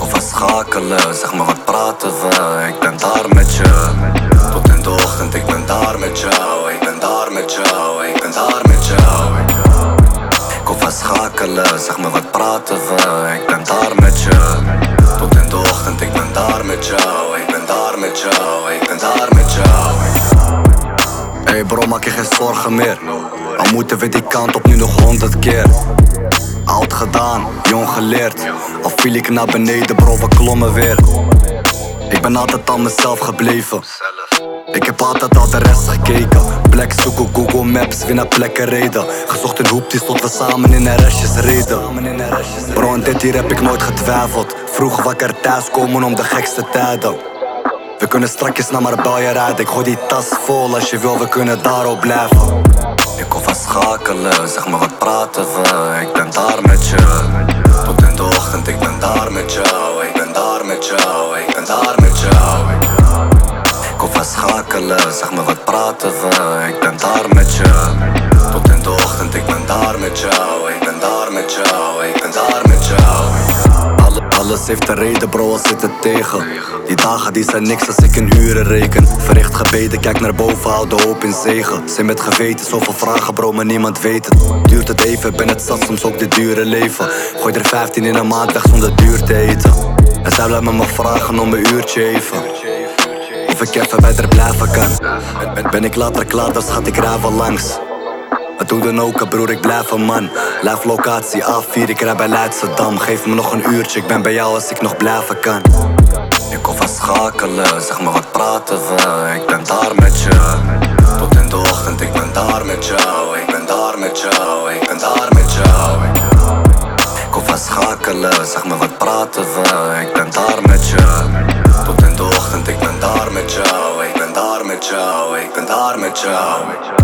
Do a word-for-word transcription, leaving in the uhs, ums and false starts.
of we schakelen, zeg me wat praten we. Ik ben daar met je, tot in de ochtend. Ik ben daar met jou, ik ben daar met jou, ik ben daar met jou. Ik of we schakelen, zeg me wat praten we. Ik ben daar met je, tot in de ochtend. Ik ben daar met jou, ik ben daar met jou, ik ben daar met jou. Hey bro, maak je geen zorgen meer. Al moeten we die kant op nu nog honderd keer. Oud gedaan, jong geleerd. Al viel ik naar beneden bro, we klommen weer. Ik ben altijd aan mezelf gebleven. Ik heb altijd al de rest gekeken. Plek zoeken, Google Maps, weer naar plekken reden. Gezocht in hoepties tot we samen in restjes reden. Bro, en dit hier heb ik nooit getwijfeld. Vroeg wakker thuis komen om de gekste tijden. We kunnen strakjes naar Marbella rijden. Ik gooi die tas vol, als je wil we kunnen daarop blijven. Ik of we schakelen, zeg me wat praten we. Ik ben daar met je, tot in de ochtend. Ik ben daar met jou, ik ben daar met jou, ik ben daar met jou. Ik of we schakelen, zeg me wat praten we. Ik ben daar met je, tot in de ochtend. Ik ben daar met jou, ik ben daar met jou, ik ben daar met jou. Alles heeft een reden bro, als zit het tegen. Die dagen die zijn niks als ik in uren reken. Verricht gebeden, kijk naar boven, hou de hoop in zegen. Zijn met geweten, zoveel vragen bro, maar niemand weet het. Duurt het even, ben het zat, soms ook dit dure leven. Gooi er vijftien in een maand weg zonder duur te eten. En zij blijft me maar vragen om een uurtje even. Of ik even bij haar blijven kan. Ben, ben ik later klaar, dan schat ik rij wel langs. Wat doe dan ook, broer, ik blijf een man. Live locatie A vier, ik rij bij Leidschendam. Geef me nog een uurtje, ik ben bij jou als ik nog blijven kan. Ik of we schakelen, zeg me wat praten we. Ik ben daar met je, tot in de ochtend. Ik ben daar met jou, ik ben daar met jou, ik ben daar met jou. Ik of we schakelen, zeg me wat praten we. Ik ben daar met je, tot in de ochtend. Ik ben daar met jou, ik ben daar met jou, ik ben daar met jou.